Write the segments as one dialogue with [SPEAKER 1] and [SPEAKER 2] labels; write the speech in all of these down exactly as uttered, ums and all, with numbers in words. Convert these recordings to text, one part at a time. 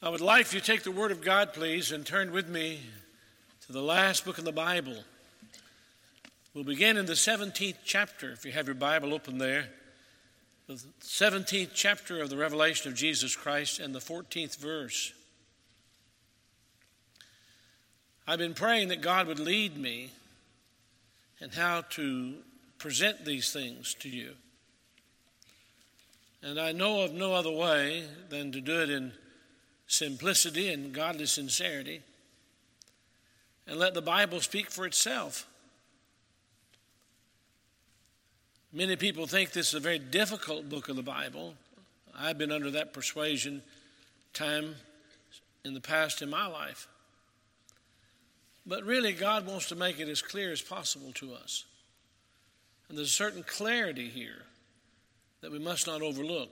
[SPEAKER 1] I would like for you to take the Word of God, please, and turn with me to the last book in the Bible. We'll begin in the seventeenth chapter, if you have your Bible open there. The seventeenth chapter of the Revelation of Jesus Christ and the fourteenth verse. I've been praying that God would lead me in how to present these things to you. And I know of no other way than to do it in simplicity and godly sincerity, and let the Bible speak for itself. Many people think this is a very difficult book of the Bible. I've been under that persuasion time in the past in my life. But really, God wants to make it as clear as possible to us. And there's a certain clarity here that we must not overlook.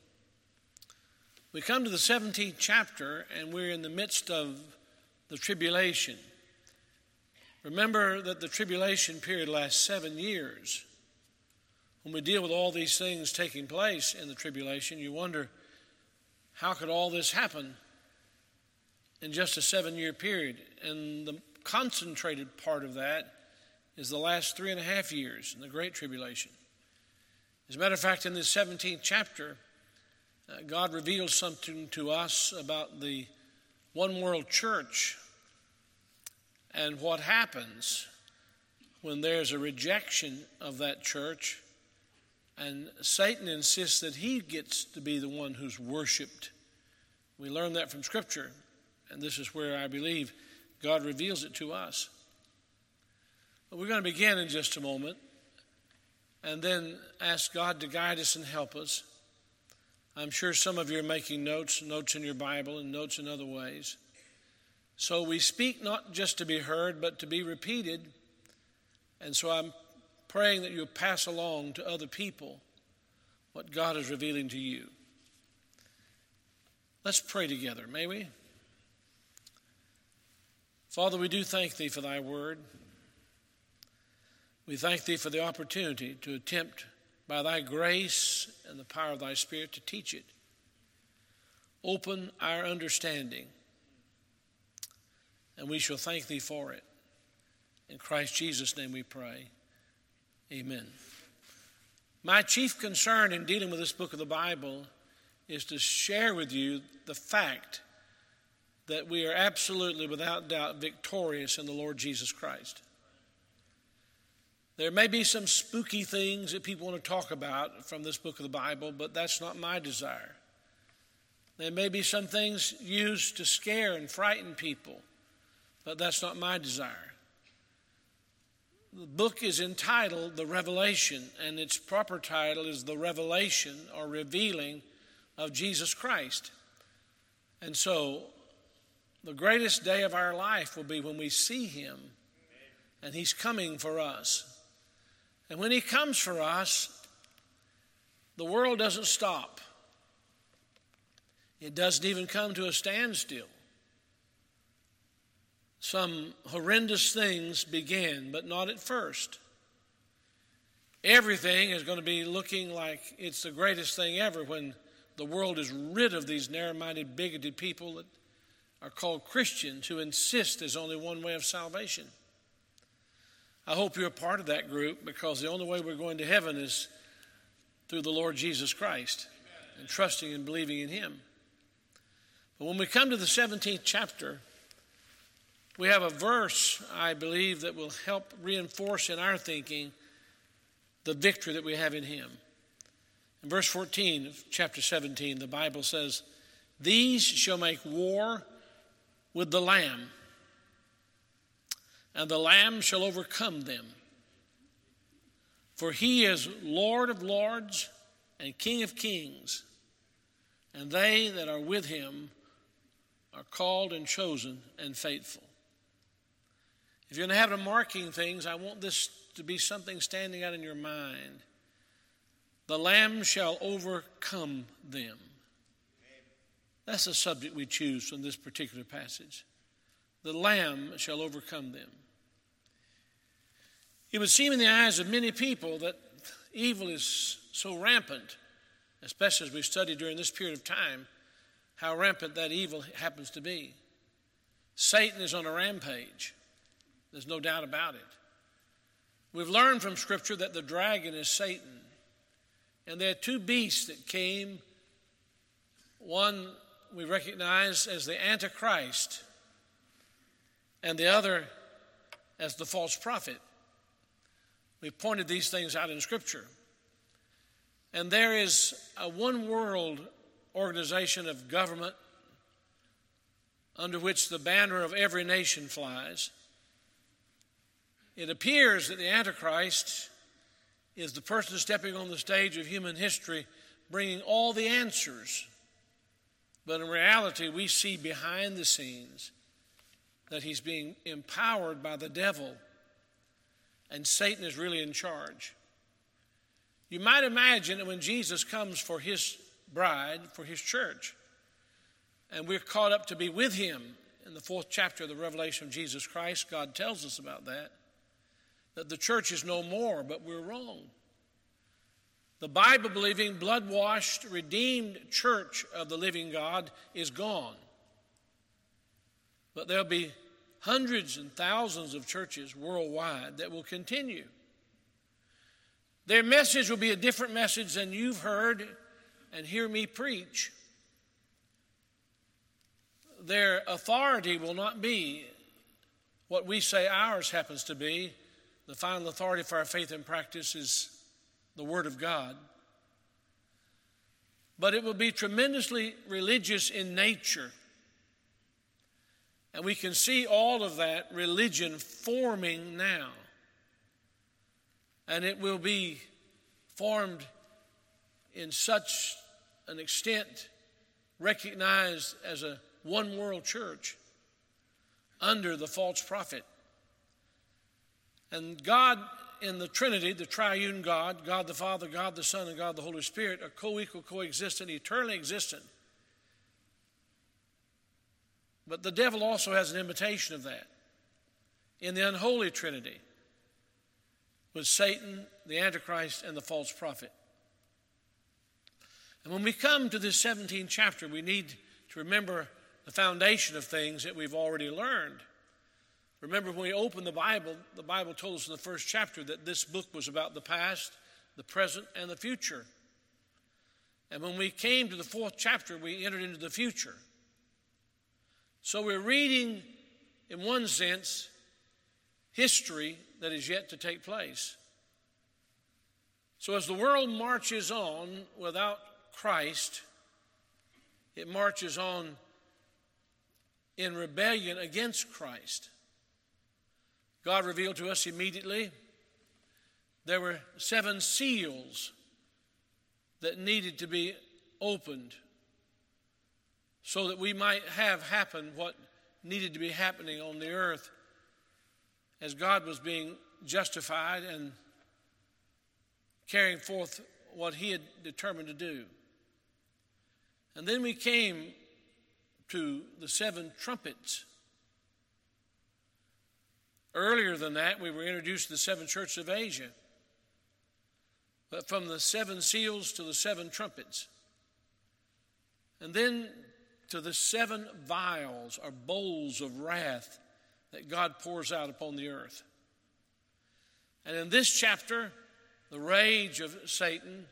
[SPEAKER 1] We come to the seventeenth chapter, and we're in the midst of the tribulation. Remember that the tribulation period lasts seven years. When we deal with all these things taking place in the tribulation, you wonder, how could all this happen in just a seven-year period? And the concentrated part of that is the last three and a half years in the Great Tribulation. As a matter of fact, in this seventeenth chapter, uh, God reveals something to us about the one world church and what happens when there's a rejection of that church and Satan insists that he gets to be the one who's worshiped. We learn that from Scripture, and this is where I believe God reveals it to us. But we're going to begin in just a moment and then ask God to guide us and help us. I'm sure some of you are making notes, notes in your Bible and notes in other ways. So we speak not just to be heard, but to be repeated. And so I'm praying that you'll pass along to other people what God is revealing to you. Let's pray together, may we? Father, we do thank Thee for Thy word. We thank Thee for the opportunity to attempt by Thy grace and the power of Thy Spirit to teach it. Open our understanding, and we shall thank Thee for it. In Christ Jesus' name we pray. Amen. My chief concern in dealing with this book of the Bible is to share with you the fact that we are absolutely, without doubt, victorious in the Lord Jesus Christ. There may be some spooky things that people want to talk about from this book of the Bible, but that's not my desire. There may be some things used to scare and frighten people, but that's not my desire. The book is entitled The Revelation, and its proper title is The Revelation or Revealing of Jesus Christ. And so, the greatest day of our life will be when we see Him, and He's coming for us. And when He comes for us, the world doesn't stop. It doesn't even come to a standstill. Some horrendous things begin, but not at first. Everything is going to be looking like it's the greatest thing ever when the world is rid of these narrow-minded, bigoted people that are called Christians who insist there's only one way of salvation. I hope you're a part of that group, because the only way we're going to heaven is through the Lord Jesus Christ and trusting and believing in Him. But when we come to the seventeenth chapter, we have a verse, I believe, that will help reinforce in our thinking the victory that we have in Him. In verse fourteen of chapter seventeen, the Bible says, "These shall make war with the Lamb, and the Lamb shall overcome them. For He is Lord of lords and King of kings, and they that are with Him are called and chosen and faithful." If you're going to have the marking things, I want this to be something standing out in your mind. The Lamb shall overcome them. That's the subject we choose from this particular passage. The Lamb shall overcome them. It would seem in the eyes of many people that evil is so rampant, especially as we study during this period of time, how rampant that evil happens to be. Satan is on a rampage. There's no doubt about it. We've learned from Scripture that the dragon is Satan. And there are two beasts that came. One we recognize as the Antichrist, and the other as the false prophet. We've pointed these things out in Scripture. And there is a one world organization of government under which the banner of every nation flies. It appears that the Antichrist is the person stepping on the stage of human history bringing all the answers. But in reality, we see behind the scenes that he's being empowered by the devil, and Satan is really in charge. You might imagine that when Jesus comes for his bride, for his church, and we're caught up to be with him in the fourth chapter of the Revelation of Jesus Christ, God tells us about that, that the church is no more, but we're wrong. The Bible-believing, blood-washed, redeemed church of the living God is gone. But there'll be hundreds and thousands of churches worldwide that will continue. Their message will be a different message than you've heard and hear me preach. Their authority will not be what we say ours happens to be. The final authority for our faith and practice is the Word of God. But it will be tremendously religious in nature. And we can see all of that religion forming now. And it will be formed in such an extent, recognized as a one world church under the false prophet. And God in the Trinity, the triune God, God the Father, God the Son, and God the Holy Spirit are co-equal, coexistent, eternally existent. But the devil also has an imitation of that in the unholy Trinity with Satan, the Antichrist, and the false prophet. And when we come to this seventeenth chapter, we need to remember the foundation of things that we've already learned. Remember, when we opened the Bible, the Bible told us in the first chapter that this book was about the past, the present, and the future. And when we came to the fourth chapter, we entered into the future. So we're reading, in one sense, history that is yet to take place. So as the world marches on without Christ, it marches on in rebellion against Christ. God revealed to us immediately there were seven seals that needed to be opened so that we might have happen what needed to be happening on the earth as God was being justified and carrying forth what he had determined to do. And then we came to the seven trumpets. Earlier than that, we were introduced to the seven churches of Asia. But from the seven seals to the seven trumpets. And then to the seven vials or bowls of wrath that God pours out upon the earth. And in this chapter, the rage of Satan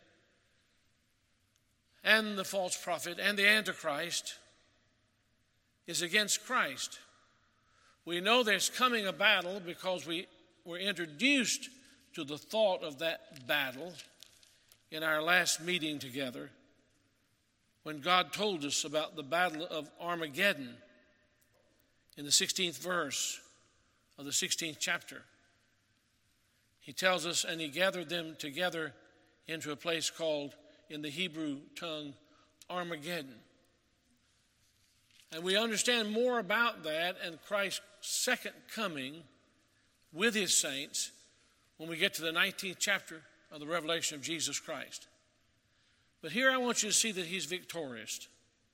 [SPEAKER 1] and the false prophet and the Antichrist is against Christ. We know there's coming a battle because we were introduced to the thought of that battle in our last meeting together when God told us about the battle of Armageddon in the sixteenth verse of the sixteenth chapter. He tells us, and he gathered them together into a place called, in the Hebrew tongue, Armageddon. And we understand more about that and Christ's second coming with his saints when we get to the nineteenth chapter of the Revelation of Jesus Christ. But here I want you to see that he's victorious.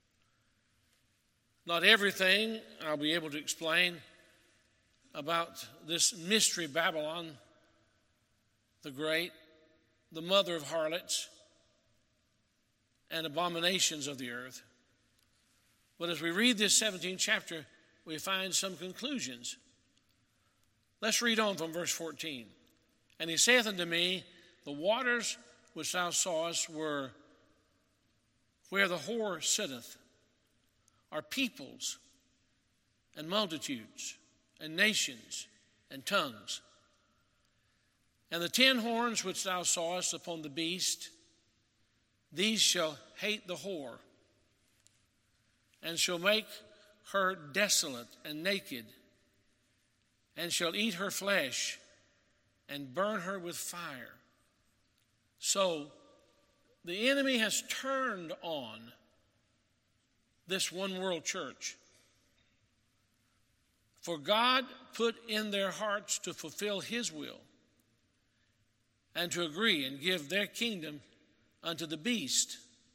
[SPEAKER 1] Not everything I'll be able to explain about this mystery Babylon the Great, the mother of harlots and abominations of the earth. But as we read this seventeenth chapter, we find some conclusions. Let's read on from verse fourteen. And he saith unto me, the waters which thou sawest were where the whore sitteth, are peoples and multitudes and nations and tongues. And the ten horns which thou sawest upon the beast, these shall hate the whore, and shall make her desolate and naked, and shall eat her flesh, and burn her with fire. So the enemy has turned on this one world church. For God put in their hearts to fulfill his will and to agree and give their kingdom unto the beast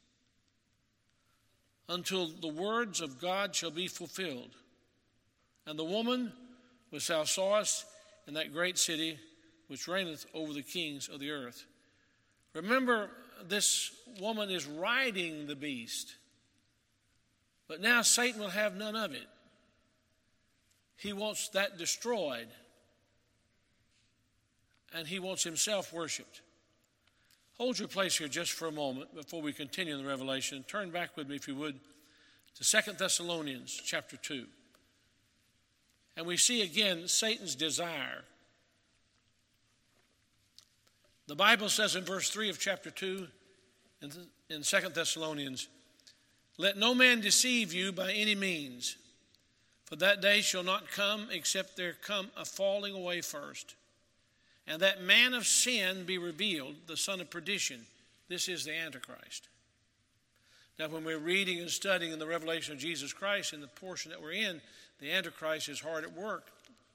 [SPEAKER 1] until the words of God shall be fulfilled. And the woman which thou sawest in that great city which reigneth over the kings of the earth. Remember, this woman is riding the beast, but now Satan will have none of it. He wants that destroyed, and he wants himself worshipped. Hold your place here just for a moment before we continue in the Revelation. Turn back with me, if you would, to Second Thessalonians chapter two. And we see again Satan's desire. The Bible says in verse three of chapter two in Second Thessalonians, let no man deceive you by any means, for that day shall not come except there come a falling away first, and that man of sin be revealed, the son of perdition. This is the Antichrist. Now, when we're reading and studying in the revelation of Jesus Christ in the portion that we're in, the Antichrist is hard at work.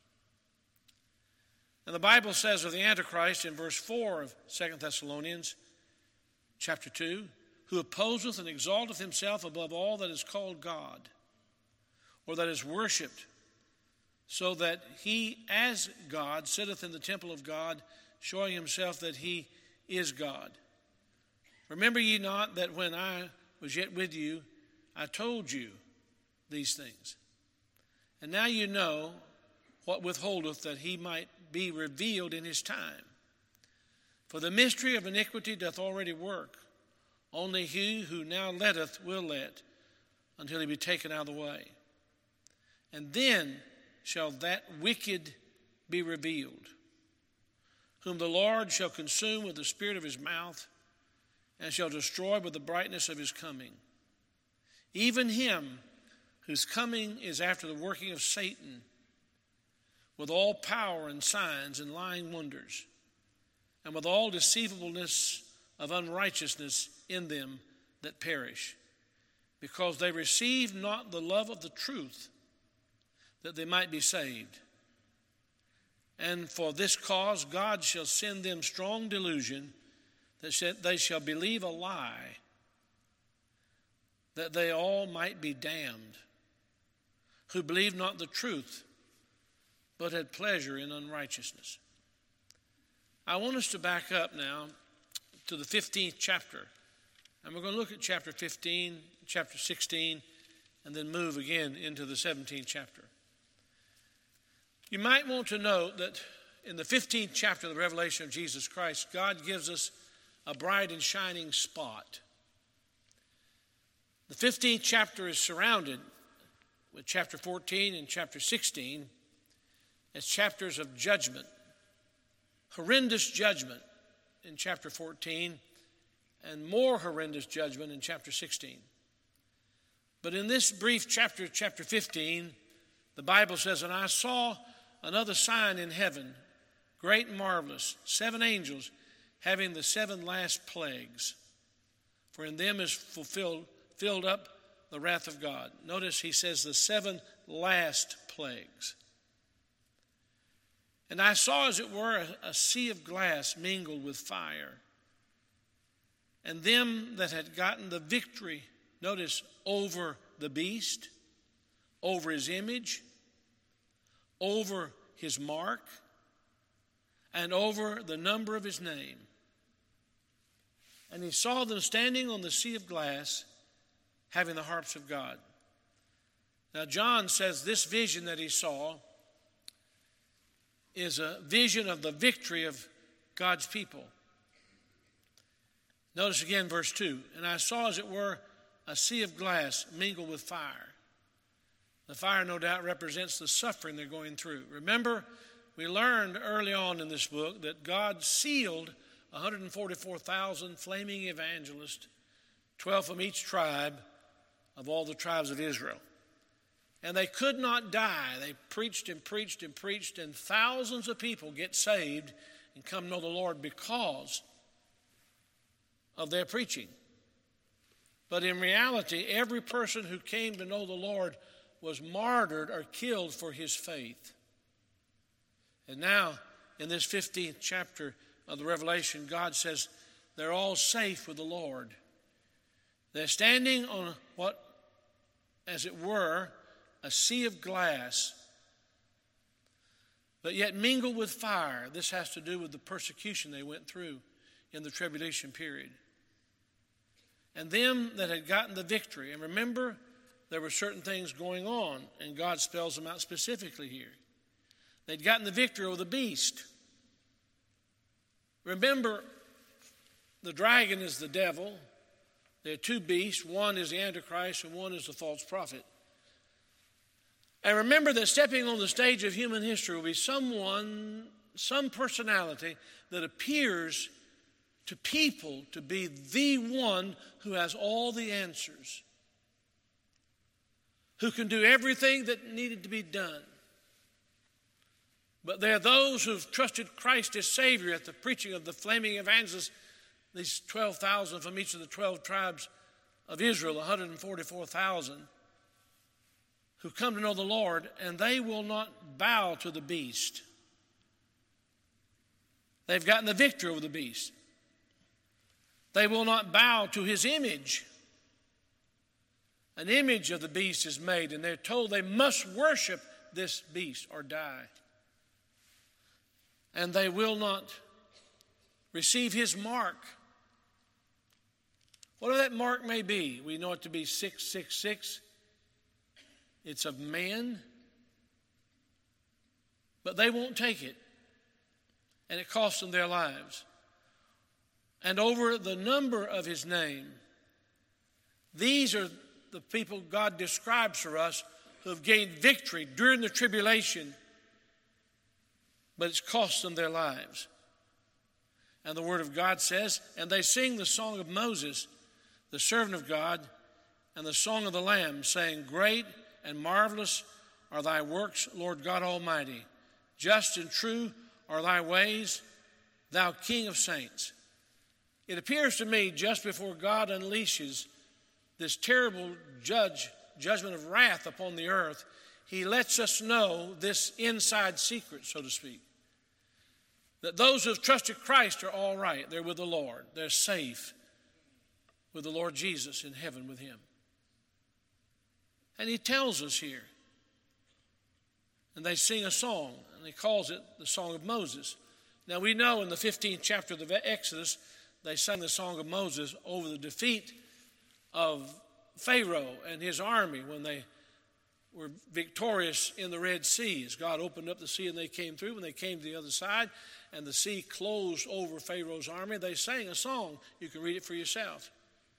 [SPEAKER 1] And the Bible says of the Antichrist in verse four of Second Thessalonians chapter two, who opposeth and exalteth himself above all that is called God, or that is worshipped, so that he as God sitteth in the temple of God, showing himself that he is God. Remember ye not that when I was yet with you, I told you these things. And now you know what withholdeth, that he might be revealed in his time. For the mystery of iniquity doth already work. Only he who now letteth will let, until he be taken out of the way. And then shall that wicked be revealed, whom the Lord shall consume with the spirit of his mouth, and shall destroy with the brightness of his coming. Even him whose coming is after the working of Satan, with all power and signs and lying wonders, and with all deceivableness of unrighteousness in them that perish, because they receive not the love of the truth, that they might be saved. And for this cause God shall send them strong delusion, that they shall believe a lie, that they all might be damned, who believe not the truth, but had pleasure in unrighteousness. I want us to back up now to the fifteenth chapter. And we're going to look at chapter fifteen, chapter sixteen, and then move again into the seventeenth chapter. You might want to note that in the fifteenth chapter of the Revelation of Jesus Christ, God gives us a bright and shining spot. The fifteenth chapter is surrounded with chapter fourteen and chapter sixteen as chapters of judgment, horrendous judgment in chapter fourteen, and more horrendous judgment in chapter sixteen. But in this brief chapter, chapter fifteen, the Bible says, and I saw another sign in heaven, great and marvelous, seven angels having the seven last plagues. For in them is fulfilled, filled up the wrath of God. Notice he says the seven last plagues. And I saw, as it were, a, a sea of glass mingled with fire. And them that had gotten the victory, notice, over the beast, over his image, over his mark, and over the number of his name. And he saw them standing on the sea of glass, having the harps of God. Now, John says this vision that he saw is a vision of the victory of God's people. Notice again verse two. And I saw, as it were, a sea of glass mingled with fire. The fire, no doubt, represents the suffering they're going through. Remember, we learned early on in this book that God sealed one hundred forty-four thousand flaming evangelists, twelve from each tribe of all the tribes of Israel. And they could not die. They preached and preached and preached, and thousands of people get saved and come to know the Lord because of their preaching. But in reality, every person who came to know the Lord was martyred or killed for his faith. And now, in this fifteenth chapter of the Revelation, God says they're all safe with the Lord. They're standing on what, as it were, a sea of glass, but yet mingled with fire. This has to do with the persecution they went through in the tribulation period. And them that had gotten the victory. And remember, there were certain things going on, and God spells them out specifically here. They'd gotten the victory over the beast. Remember, the dragon is the devil. There are two beasts. One is the Antichrist, and one is the false prophet. And remember that stepping on the stage of human history will be someone, some personality that appears to people to be the one who has all the answers, who can do everything that needed to be done. But there are those who've trusted Christ as Savior at the preaching of the flaming evangelists, these twelve thousand from each of the twelve tribes of Israel, one hundred forty-four thousand, who come to know the Lord, and they will not bow to the beast. They've gotten the victory over the beast. They will not bow to his image. An image of the beast is made, and they're told they must worship this beast or die. And they will not receive his mark. Whatever that mark may be, we know it to be six six six. It's of man, but they won't take it, and it costs them their lives. And over the number of his name, these are the people God describes for us who have gained victory during the tribulation, but it's cost them their lives. And the Word of God says, and they sing the song of Moses, the servant of God, and the song of the Lamb, saying, Great and marvelous are thy works, Lord God Almighty. Just and true are thy ways, thou King of saints. It appears to me just before God unleashes this terrible judge, judgment of wrath upon the earth, he lets us know this inside secret, so to speak. That those who have trusted Christ are all right. They're with the Lord. They're safe with the Lord Jesus in heaven with him. And he tells us here. And they sing a song, and he calls it the Song of Moses. Now we know in the fifteenth chapter of the Exodus, they sang the Song of Moses over the defeat of Pharaoh and his army when they were victorious in the Red Sea. As God opened up the sea and they came through, when they came to the other side and the sea closed over Pharaoh's army, they sang a song. You can read it for yourself.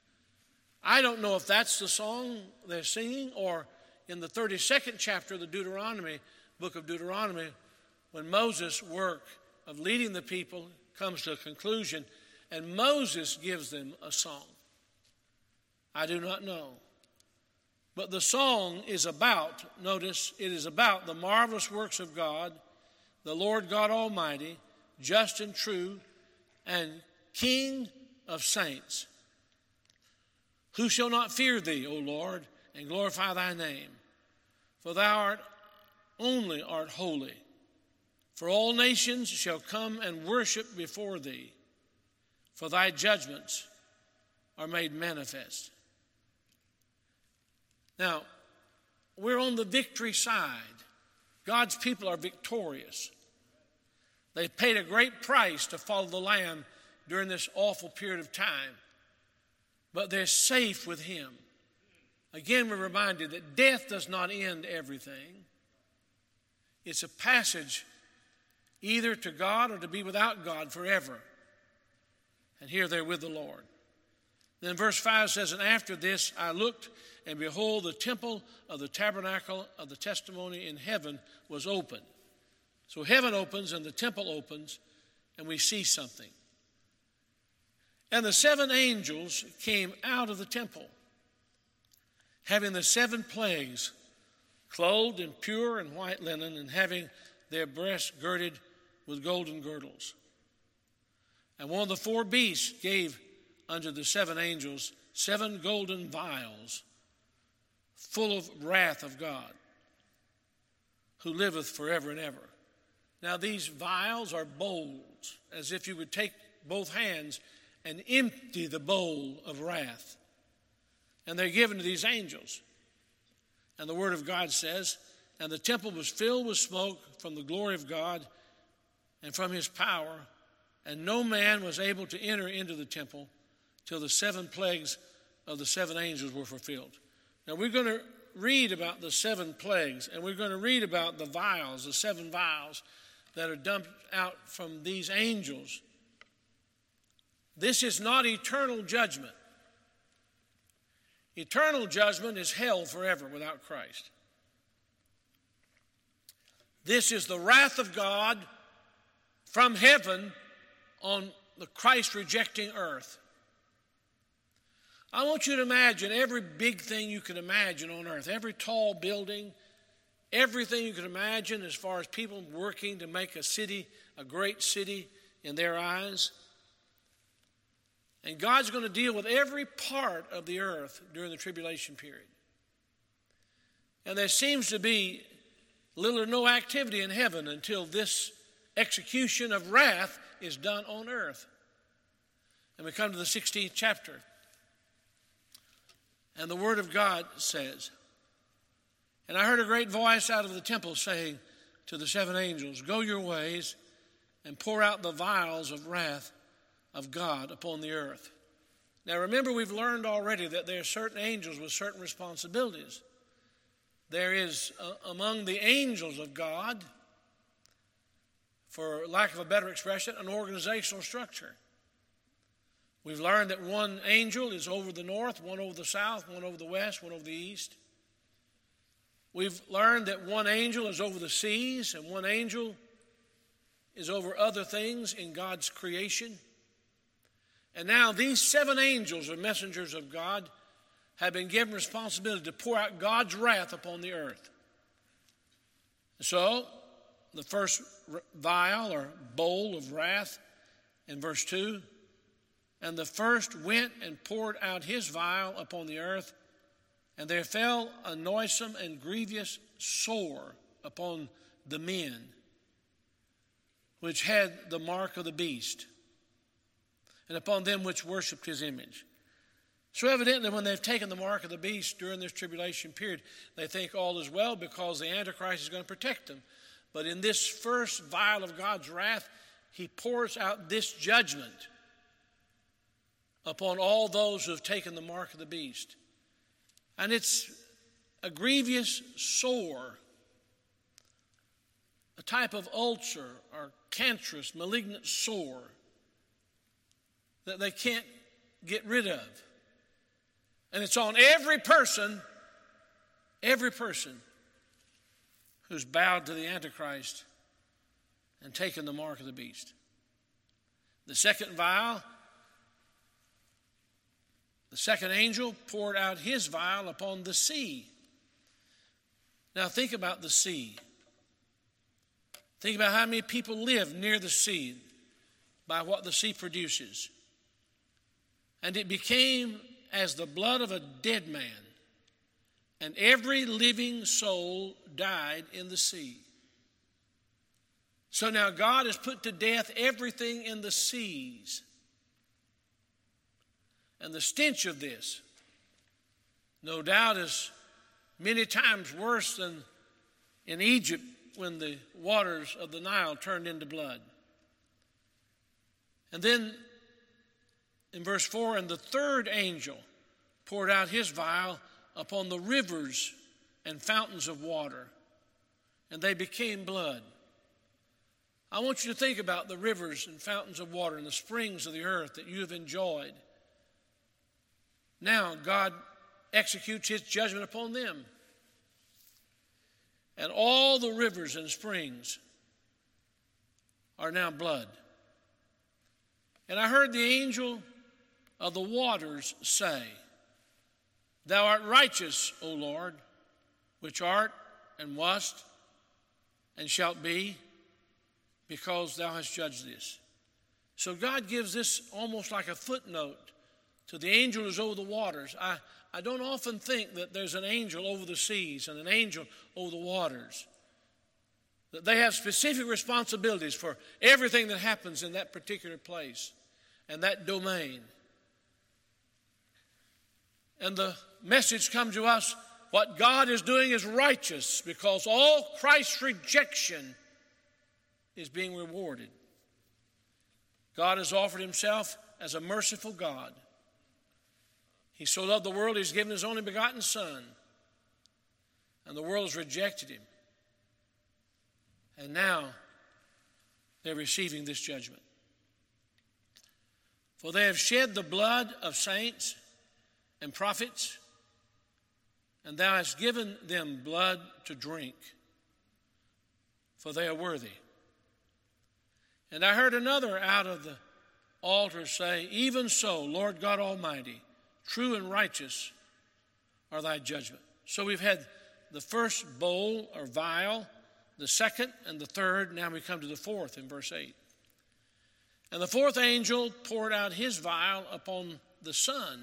[SPEAKER 1] I don't know if that's the song they're singing, or in the thirty-second chapter of the Deuteronomy, book of Deuteronomy, when Moses' work of leading the people comes to a conclusion, and Moses gives them a song. I do not know. But the song is about, notice, it is about the marvelous works of God, the Lord God Almighty, just and true, and King of saints. Who shall not fear thee, O Lord, and glorify thy name? For thou art only art holy. For all nations shall come and worship before thee, for thy judgments are made manifest. Now, we're on the victory side. God's people are victorious. They paid a great price to follow the Lamb during this awful period of time. But they're safe with him. Again, we're reminded that death does not end everything. It's a passage either to God or to be without God forever. And here they're with the Lord. Then verse five says, and after this I looked, and behold, the temple of the tabernacle of the testimony in heaven was open. So heaven opens and the temple opens, and we see something. And the seven angels came out of the temple, having the seven plagues, clothed in pure and white linen, and having their breasts girded with golden girdles. And one of the four beasts gave unto the seven angels seven golden vials, full of wrath of God, who liveth forever and ever. Now these vials are bowls, as if you would take both hands and empty the bowl of wrath. And they're given to these angels. And the word of God says, and the temple was filled with smoke from the glory of God and from his power, and no man was able to enter into the temple till the seven plagues of the seven angels were fulfilled. Now we're going to read about the seven plagues, and we're going to read about the vials, the seven vials that are dumped out from these angels. This is not eternal judgment. Eternal judgment is hell forever without Christ. This is the wrath of God from heaven on the Christ-rejecting earth. I want you to imagine every big thing you can imagine on earth, every tall building, everything you can imagine as far as people working to make a city a great city in their eyes. And God's going to deal with every part of the earth during the tribulation period. And there seems to be little or no activity in heaven until this execution of wrath is done on earth. And we come to the sixteenth chapter. And the word of God says, and I heard a great voice out of the temple saying to the seven angels, go your ways and pour out the vials of wrath of God upon the earth. Now remember, we've learned already that there are certain angels with certain responsibilities. There is uh, among the angels of God, for lack of a better expression, an organizational structure. We've learned that one angel is over the north, one over the south, one over the west, one over the east. We've learned that one angel is over the seas and one angel is over other things in God's creation. And now these seven angels are messengers of God, have been given responsibility to pour out God's wrath upon the earth. So, the first vial or bowl of wrath in verse two, and the first went and poured out his vial upon the earth, and there fell a noisome and grievous sore upon the men, which had the mark of the beast, and upon them which worshipped his image. So evidently when they've taken the mark of the beast during this tribulation period, they think all is well because the Antichrist is going to protect them. But in this first vial of God's wrath, he pours out this judgment upon all those who have taken the mark of the beast. And it's a grievous sore, a type of ulcer or cancerous, malignant sore that they can't get rid of. And it's on every person, every person who's bowed to the Antichrist and taken the mark of the beast. The second vial, the second angel poured out his vial upon the sea. Now think about the sea. Think about how many people live near the sea by what the sea produces. And it became as the blood of a dead man, and every living soul died in the sea. So now God has put to death everything in the seas. And the stench of this, no doubt, is many times worse than in Egypt when the waters of the Nile turned into blood. And then in verse four, and the third angel poured out his vial upon the rivers and fountains of water, and they became blood. I want you to think about the rivers and fountains of water and the springs of the earth that you have enjoyed. Now God executes his judgment upon them. And all the rivers and springs are now blood. And I heard the angel of the waters say, Thou art righteous, O Lord, which art and wast and shalt be, because thou hast judged this. So God gives this almost like a footnote to the angel who's over the waters. I, I don't often think that there's an angel over the seas and an angel over the waters. That they have specific responsibilities for everything that happens in that particular place and that domain. And the message comes to us, what God is doing is righteous, because all Christ's rejection is being rewarded. God has offered himself as a merciful God. He so loved the world, he's given his only begotten Son. And the world has rejected him. And now they're receiving this judgment. For they have shed the blood of saints and prophets, and thou hast given them blood to drink, for they are worthy. And I heard another out of the altar say, Even so, Lord God Almighty, true and righteous are thy judgment. So we've had the first bowl or vial, the second and the third. Now we come to the fourth in verse eight. And the fourth angel poured out his vial upon the sun,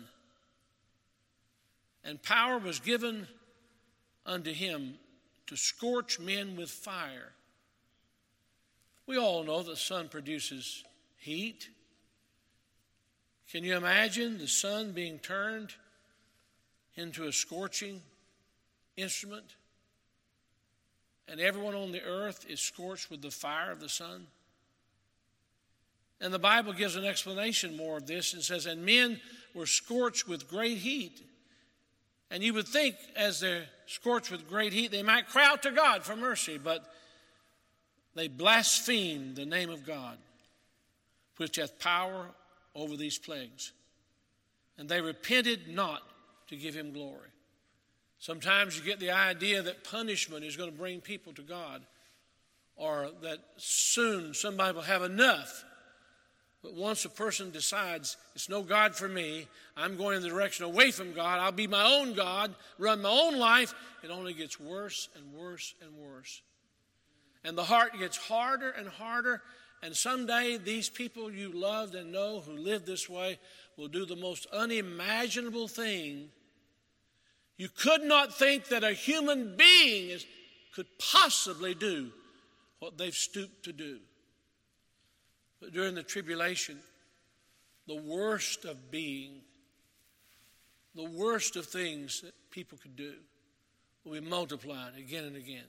[SPEAKER 1] and power was given unto him to scorch men with fire. We all know the sun produces heat. Can you imagine the sun being turned into a scorching instrument? And everyone on the earth is scorched with the fire of the sun? And the Bible gives an explanation more of this and says, And men were scorched with great heat. And you would think as they're scorched with great heat, they might cry out to God for mercy, but they blasphemed the name of God, which hath power over these plagues. And they repented not to give him glory. Sometimes you get the idea that punishment is going to bring people to God, or that soon somebody will have enough. But once a person decides, it's no God for me, I'm going in the direction away from God, I'll be my own God, run my own life, it only gets worse and worse and worse. And the heart gets harder and harder, and someday these people you loved and know who live this way will do the most unimaginable thing. You could not think that a human being is, could possibly do what they've stooped to do. But during the tribulation, the worst of being, the worst of things that people could do will be multiplied again and again.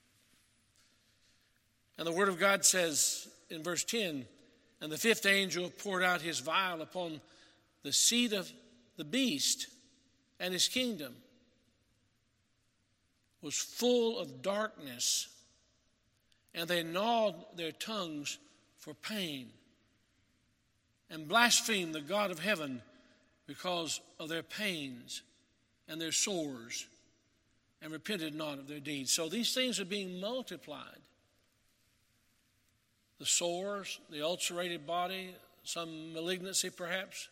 [SPEAKER 1] And the Word of God says in verse ten, And the fifth angel poured out his vial upon the seat of the beast, and his kingdom was full of darkness, and they gnawed their tongues for pain, and blasphemed the God of heaven because of their pains and their sores, and repented not of their deeds. So these things are being multiplied. The sores, the ulcerated body, some malignancy perhaps,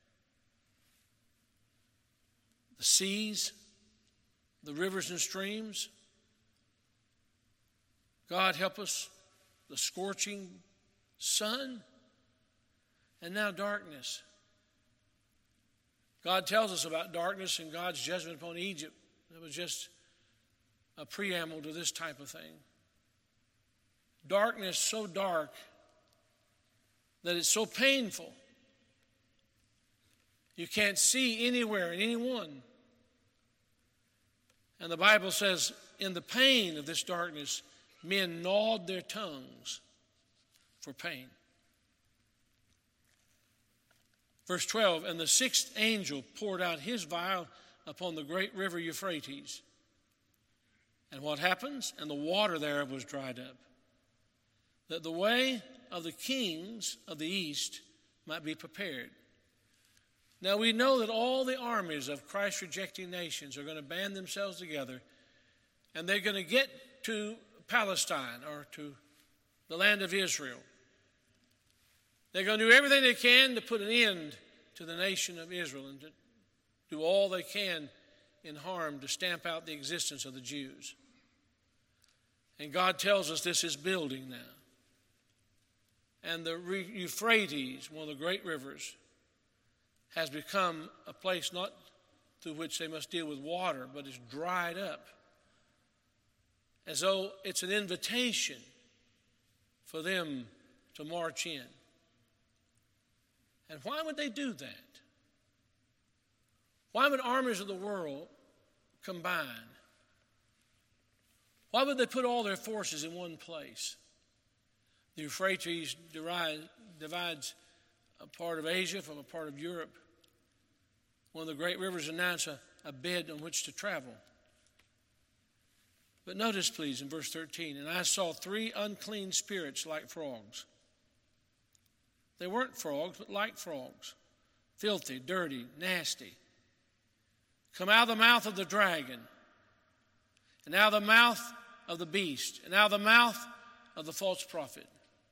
[SPEAKER 1] the seas, the rivers and streams. God help us, the scorching sun, and now darkness. God tells us about darkness and God's judgment upon Egypt. That was just a preamble to this type of thing. Darkness so dark that it's so painful. You can't see anywhere and anyone. And the Bible says, in the pain of this darkness, men gnawed their tongues for pain. Verse twelve, And the sixth angel poured out his vial upon the great river Euphrates. And what happens? And the water thereof was dried up, that the way of the kings of the east might be prepared. Now we know that all the armies of Christ-rejecting nations are going to band themselves together, and they're going to get to Palestine or to the land of Israel. They're going to do everything they can to put an end to the nation of Israel and to do all they can in harm to stamp out the existence of the Jews. And God tells us this is building now. And the Euphrates, one of the great rivers, has become a place not through which they must deal with water, but it's dried up, as though it's an invitation for them to march in. And why would they do that? Why would armies of the world combine? Why would they put all their forces in one place? The Euphrates divides a part of Asia from a part of Europe. One of the great rivers announced a, a bed on which to travel. But notice, please, in verse thirteen, and I saw three unclean spirits like frogs. They weren't frogs, but like frogs, filthy, dirty, nasty, come out of the mouth of the dragon, and out of the mouth of the beast, and out of the mouth of the false prophet.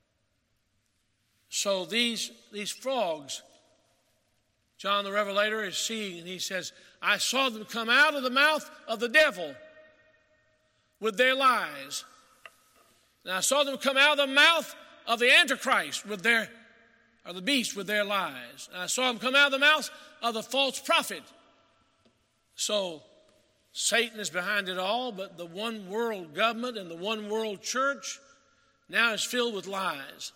[SPEAKER 1] So these, these frogs, John the Revelator is seeing, and he says, I saw them come out of the mouth of the devil with their lies. And I saw them come out of the mouth of the Antichrist with their, or the beast with their lies. And I saw them come out of the mouth of the false prophet. So Satan is behind it all, but the one world government and the one world church now is filled with lies.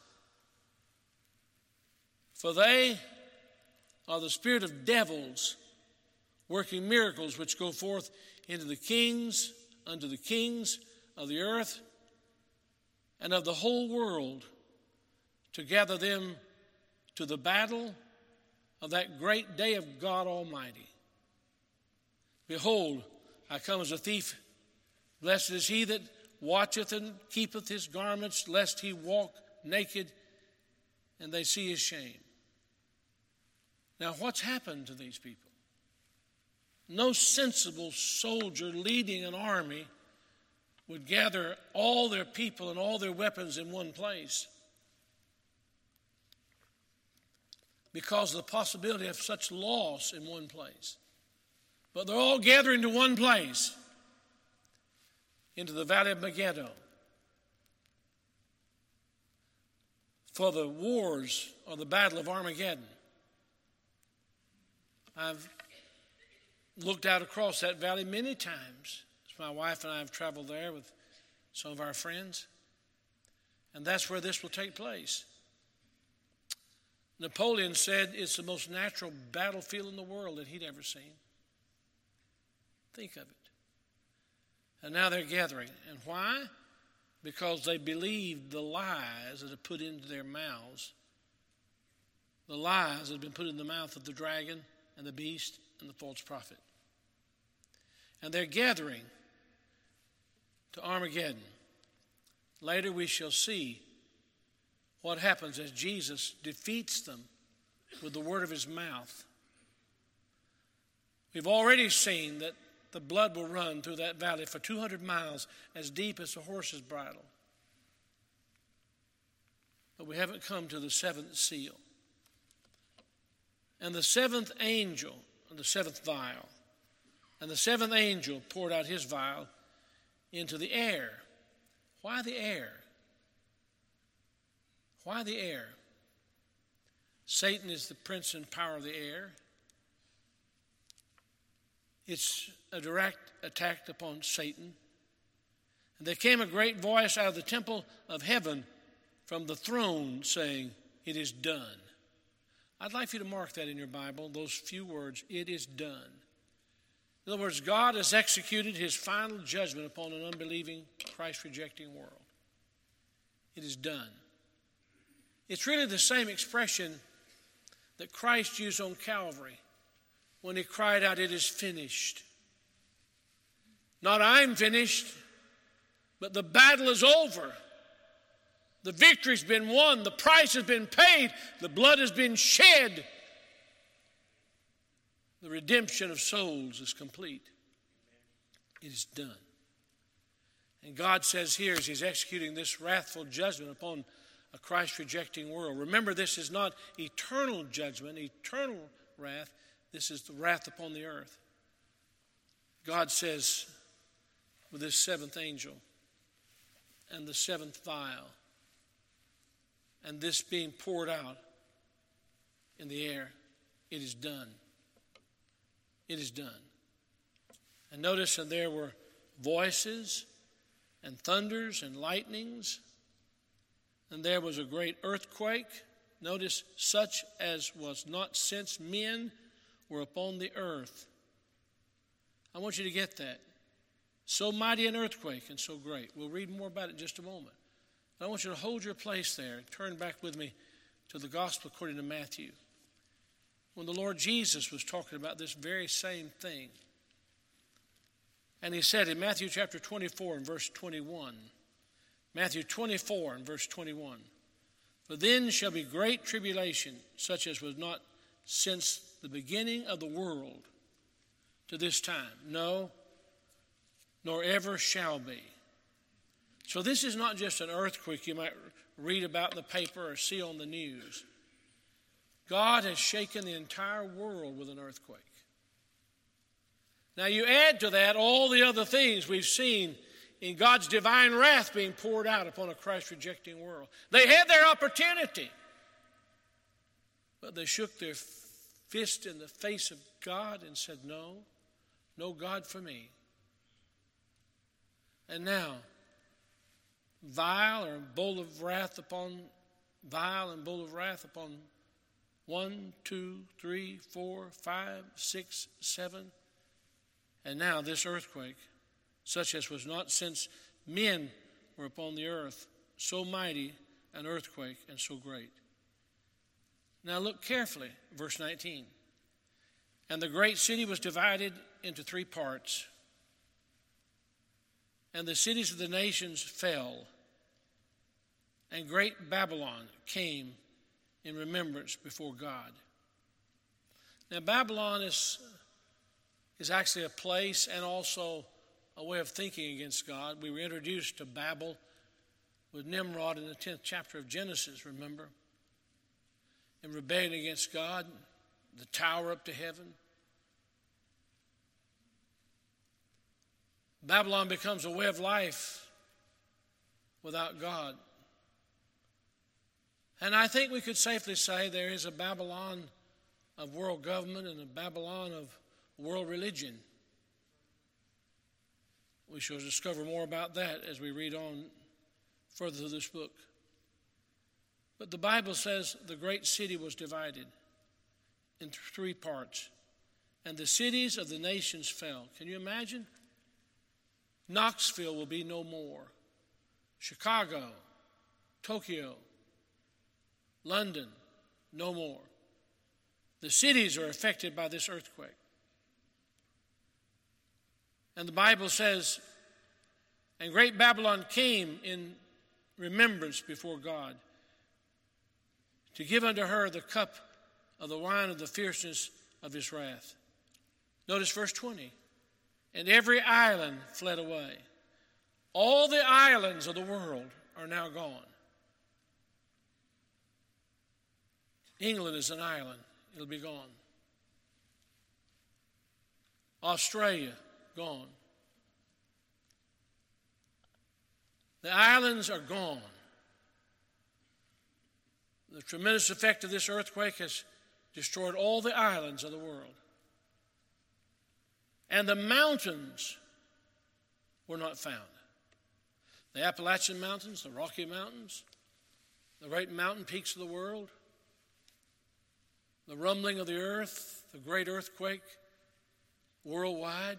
[SPEAKER 1] For they are the spirit of devils working miracles which go forth into the kings, unto the kings of the earth and of the whole world, to gather them to the battle of that great day of God Almighty. Behold, I come as a thief. Blessed is he that watcheth and keepeth his garments, lest he walk naked and they see his shame. Now, what's happened to these people? No sensible soldier leading an army would gather all their people and all their weapons in one place, because of the possibility of such loss in one place. But they're all gathering to one place, into the valley of Megiddo, for the wars or the battle of Armageddon. I've looked out across that valley many times. My wife and I have traveled there with some of our friends, and that's where this will take place. Napoleon said it's the most natural battlefield in the world that he'd ever seen. Think of it. And now they're gathering. And why? Because they believed the lies that are put into their mouths. The lies that have been put in the mouth of the dragon and the beast and the false prophet. And they're gathering to Armageddon. Later we shall see what happens as Jesus defeats them with the word of his mouth. We've already seen that the blood will run through that valley for two hundred miles, as deep as a horse's bridle. But we haven't come to the seventh seal. And the seventh angel, the seventh vial, and the seventh angel poured out his vial into the air. Why the air? Why the air? Satan is the prince and power of the air. It's a direct attack upon Satan. And there came a great voice out of the temple of heaven from the throne saying, "It is done." I'd like for you to mark that in your Bible, those few words, "It is done." In other words, God has executed his final judgment upon an unbelieving, Christ-rejecting world. It is done. It's really the same expression that Christ used on Calvary when he cried out, "It is finished." Not I'm finished, but the battle is over. The victory's been won. The price has been paid. The blood has been shed. The redemption of souls is complete. It is done. And God says here, as he's executing this wrathful judgment upon a Christ-rejecting world. Remember, this is not eternal judgment, eternal wrath. This is the wrath upon the earth. God says, with this seventh angel and the seventh vial, and this being poured out in the air, it is done. It is done. And notice, and there were voices and thunders and lightnings, and there was a great earthquake. Notice, such as was not since men were upon the earth. I want you to get that. So mighty an earthquake and so great. We'll read more about it in just a moment. But I want you to hold your place there and turn back with me to the gospel according to Matthew, when the Lord Jesus was talking about this very same thing. And he said in Matthew chapter twenty-four and verse twenty-one, Matthew twenty-four and verse twenty-one, "For then shall be great tribulation, such as was not since the beginning of the world to this time, no, nor ever shall be." So this is not just an earthquake you might read about in the paper or see on the news. God has shaken the entire world with an earthquake. Now you add to that all the other things we've seen in God's divine wrath being poured out upon a Christ-rejecting world. They had their opportunity, but they shook their fist in the face of God and said, "No, no God for me." And now, vial or bowl of wrath upon vial and bowl of wrath upon one, two, three, four, five, six, seven. And now this earthquake, such as was not since men were upon the earth, so mighty an earthquake and so great. Now look carefully, verse nineteen. "And the great city was divided into three parts, and the cities of the nations fell, and great Babylon came in remembrance before God." Now Babylon is, is actually a place and also a way of thinking against God. We were introduced to Babel with Nimrod in the tenth chapter of Genesis, remember? In rebellion against God, the tower up to heaven. Babylon becomes a way of life without God. And I think we could safely say there is a Babylon of world government and a Babylon of world religion. We shall discover more about that as we read on further through this book. But the Bible says the great city was divided into three parts, and the cities of the nations fell. Can you imagine? Knoxville will be no more. Chicago, Tokyo, London, no more. The cities are affected by this earthquake. And the Bible says, "And great Babylon came in remembrance before God, to give unto her the cup of the wine of the fierceness of his wrath." Notice verse twenty. "And every island fled away." All the islands of the world are now gone. England is an island. It'll be gone. Australia, gone. The islands are gone. The tremendous effect of this earthquake has destroyed all the islands of the world. And the mountains were not found. The Appalachian Mountains, the Rocky Mountains, the great mountain peaks of the world, the rumbling of the earth, the great earthquake worldwide.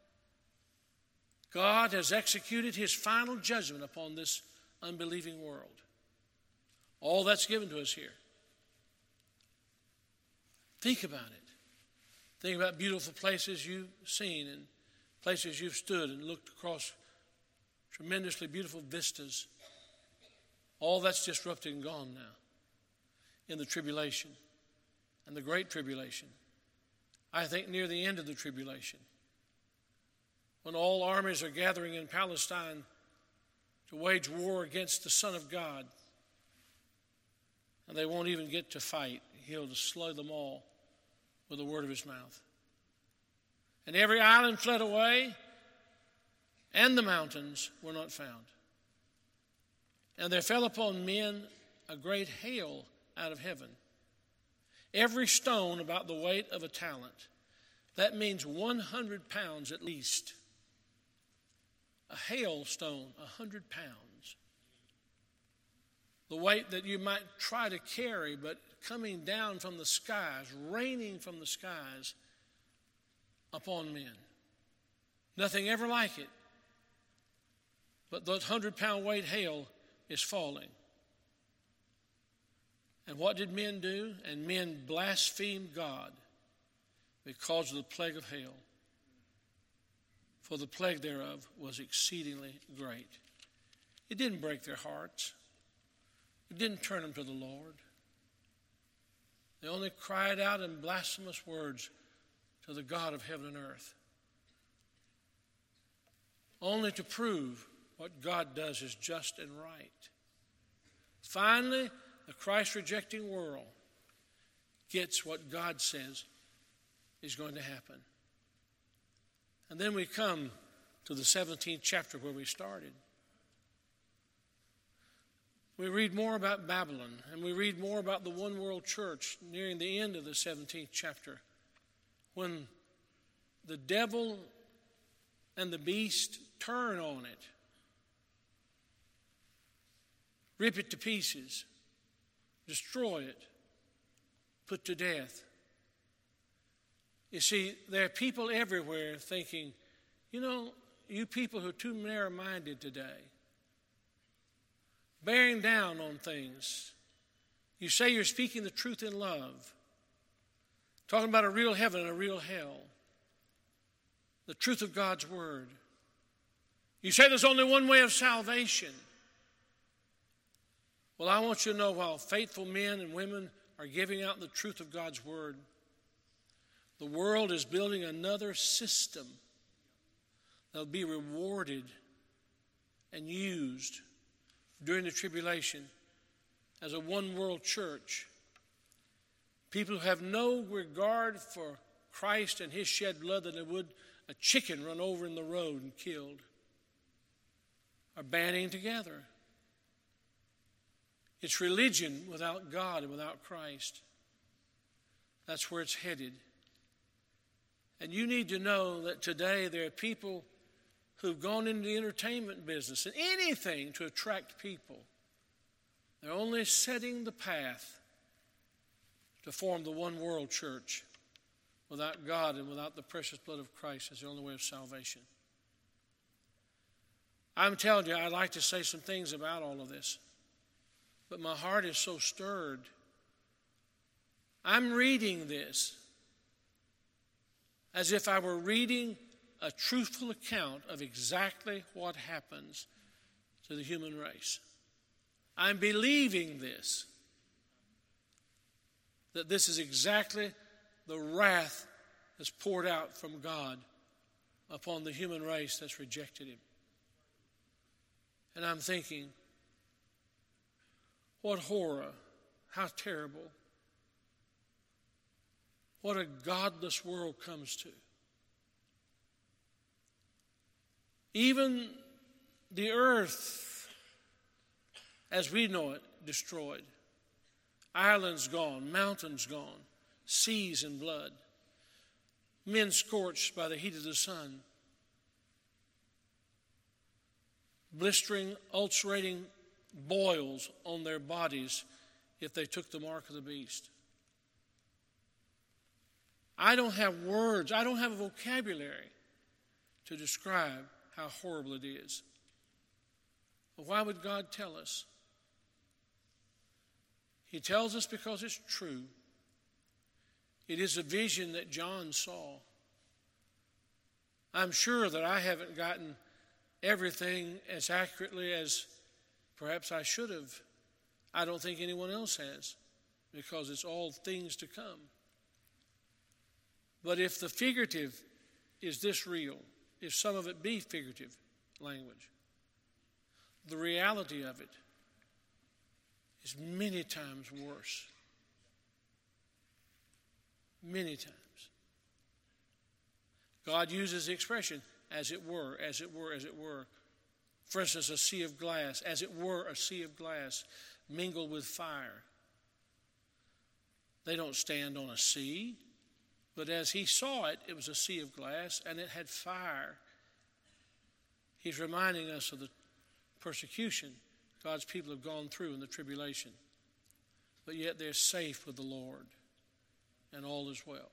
[SPEAKER 1] God has executed his final judgment upon this unbelieving world. All that's given to us here. Think about it. Think about beautiful places you've seen and places you've stood and looked across tremendously beautiful vistas. All that's disrupted and gone now in the tribulation and the great tribulation. I think near the end of the tribulation, when all armies are gathering in Palestine to wage war against the Son of God, and they won't even get to fight. He'll just slay them all with the word of his mouth. And every island fled away, and the mountains were not found. And there fell upon men a great hail out of heaven, every stone about the weight of a talent. That means one hundred pounds at least. A hailstone, one hundred pounds. The weight that you might try to carry, but coming down from the skies, raining from the skies upon men. Nothing ever like it. But that hundred-pound weight hail is falling. And what did men do? And men blasphemed God because of the plague of hail. For the plague thereof was exceedingly great. It didn't break their hearts. It didn't turn them to the Lord. They only cried out in blasphemous words to the God of heaven and earth, only to prove what God does is just and right. Finally, the Christ-rejecting world gets what God says is going to happen. And then we come to the seventeenth chapter where we started. We read more about Babylon, and we read more about the one world church nearing the end of the seventeenth chapter, when the devil and the beast turn on it, rip it to pieces, destroy it, put to death. You see, there are people everywhere thinking, you know, you people who are too narrow-minded today, bearing down on things. You say you're speaking the truth in love, talking about a real heaven and a real hell, the truth of God's word. You say there's only one way of salvation. Well, I want you to know, while faithful men and women are giving out the truth of God's word, the world is building another system that will be rewarded and used during the tribulation as a one-world church. People who have no regard for Christ and his shed blood than they would a chicken run over in the road and killed are banding together. It's religion without God and without Christ. That's where it's headed. And you need to know that today there are people who've gone into the entertainment business and anything to attract people. They're only setting the path to form the one world church without God and without the precious blood of Christ as the only way of salvation. I'm telling you, I'd like to say some things about all of this, but my heart is so stirred. I'm reading this as if I were reading a truthful account of exactly what happens to the human race. I'm believing this, that this is exactly the wrath that's poured out from God upon the human race that's rejected him. And I'm thinking, what horror, how terrible, what a godless world comes to. Even the earth, as we know it, destroyed. Islands gone, mountains gone, seas in blood, men scorched by the heat of the sun, blistering, ulcerating boils on their bodies if they took the mark of the beast. I don't have words, I don't have a vocabulary to describe how horrible it is. But why would God tell us? He tells us because it's true. It is a vision that John saw. I'm sure that I haven't gotten everything as accurately as perhaps I should have. I don't think anyone else has, because it's all things to come. But if the figurative is this real, if some of it be figurative language, the reality of it is many times worse. Many times. God uses the expression, as it were, as it were, as it were. For instance, a sea of glass, as it were a sea of glass mingled with fire. They don't stand on a sea, but as he saw it, it was a sea of glass and it had fire. He's reminding us of the persecution God's people have gone through in the tribulation. But yet they're safe with the Lord, and all is well.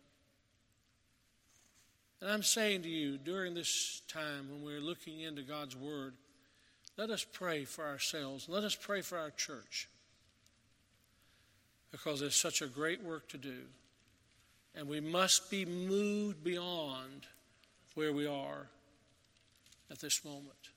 [SPEAKER 1] And I'm saying to you, during this time when we're looking into God's Word, let us pray for ourselves. Let us pray for our church, because there's such a great work to do. And we must be moved beyond where we are at this moment.